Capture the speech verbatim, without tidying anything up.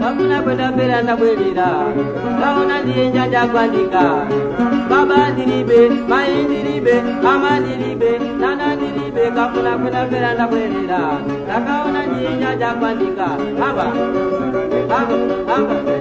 Hakuna kwenda mbele anabwelera kaona ndiye njanja kwandika baba ndilibe mai ndilibe mama ndilibe nana ndilibe kakuna kwenda mbele anabwelera kaona ndiye njanja kwandika haba haba haba